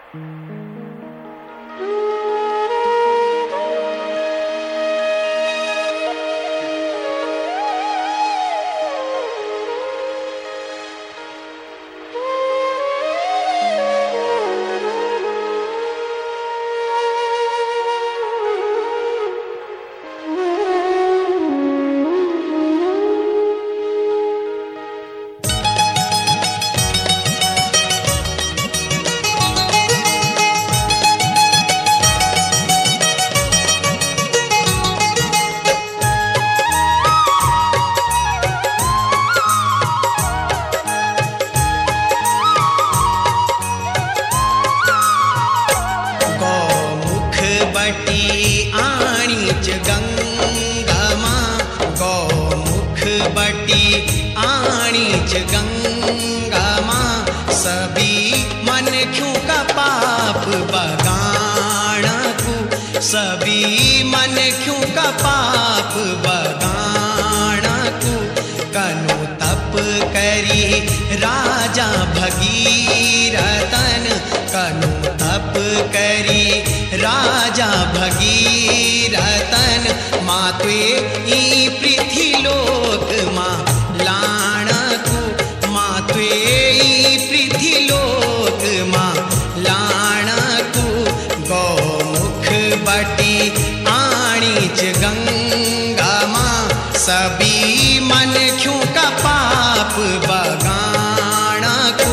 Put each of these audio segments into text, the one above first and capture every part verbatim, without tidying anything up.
आणीच गंगा माँ सभी मन क्यों का पाप बगाण को, सभी मन क्यों का पाप बगाण को। कनु तप करी राजा भगीरथन, कनु तप करी राजा भगीरथन। मातवे ई पृथ्वीलोक माँ लाण को, मातवे ई पृथ्वीलोक माँ लाण को। गौमुख बटी आणीच गंगा माँ सभी मन क्यों का पाप बगाण को।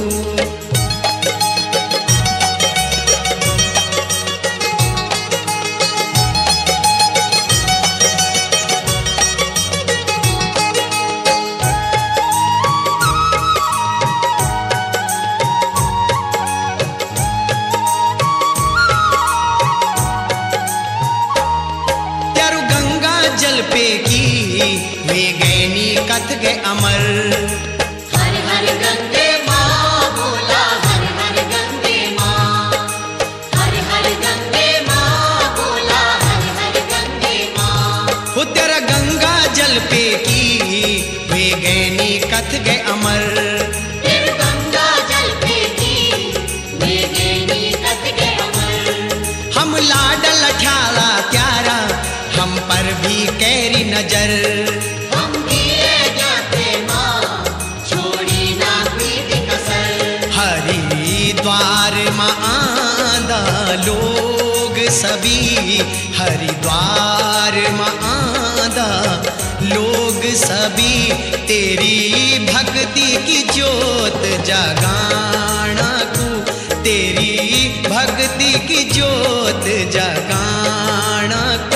जल पे की वे गैनी कथ गए अमर। हर हर गंगे माँ बोला, हर हर गंगे माँ, हर हर गंगे माँ बोला, हर हर गंगे माँ। हो तेरा गंगा जल पे की वे गैनी कथ गए अमर। तेरा गंगा जल पे की वे गैनी कथ गए अमर। हम लाडल ठाला प्यारा हम पर भी कैरी नजर। हम दिए जाते माँ छोड़ी ना कोई कसर। हरिद्वार माँ आंदा लोग सभी, हरिद्वार माँ आंदा लोग सभी। तेरी भक्ति की ज्योत जगाना को, तेरी भक्ति की ज्योत जगाना को।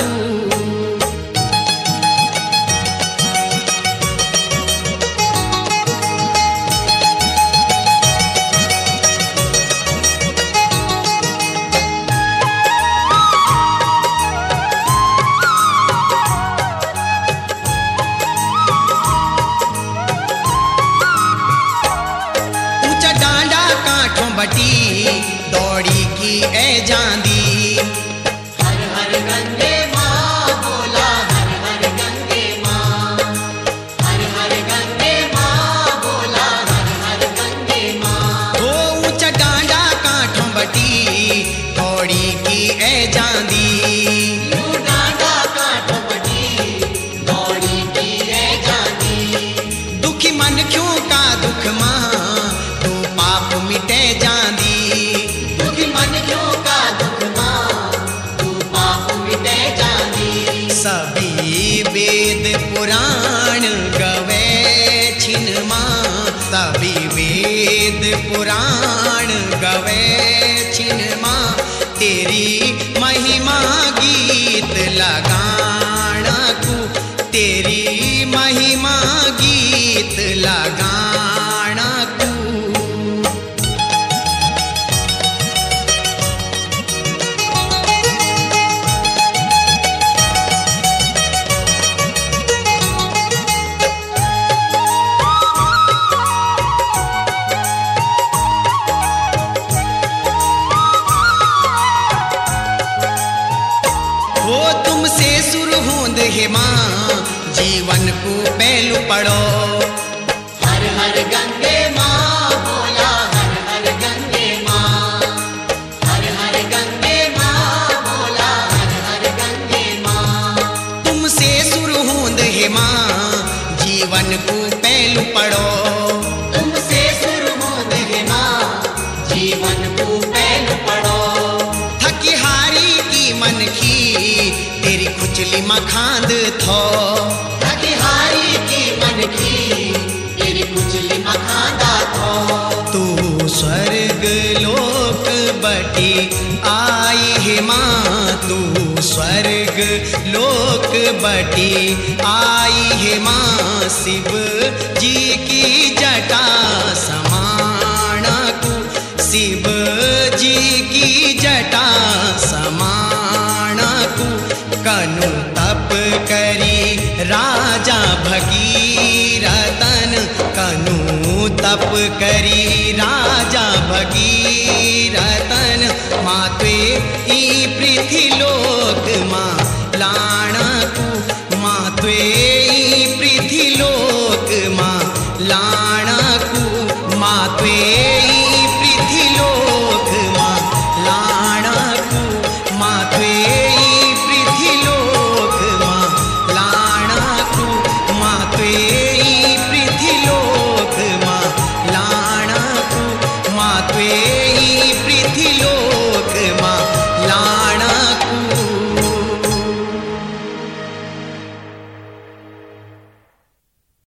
बटी दौड़ी की ए जांदी। हर हर गंगे माँ बोला, हर हर गंगे माँ, हर हर गंगे माँ बोला, हर हर गंगे माँ। हो ऊंचा डांडा काठों बटी दौड़ी की ए जांदी। यूं डांडा काठों बटी दौड़ी की ए जांदी। दुखी मन क्यों का दुख माँ तो पाप मिटे जांदी। दुखी मन क्यों का दुख माँ तू पाप मिटे जांदी। सभी वेद पुराण गवे छिन माँ, सभी वेद पुराण गवे छिन माँ। तेरी महिमा गीत लगाना को, तेरी महिमा गीत लगाना को। हो तुमसे शुरू होंद है माँ जीवन को पहलू पढ़ो। हर हर गंगे माँ बोला, हर हर गंगे माँ, जीवन को पैन पड़ो थकी हारी की मनखी तेरी खुचली मखांद थो थकी हारी की मन की तेरी कुचली मखांदा थो तू स्वर्ग लोक बटी आई है माँ तू स्वर्ग लोक बटी आई है माँ शिव जी की जटा समान को शिव जी की जटा समान को कनु तप करी राजा भगीरथन कनु तप करी राजा भगीरथन माते ई पृथ्वी लोक माँ लाण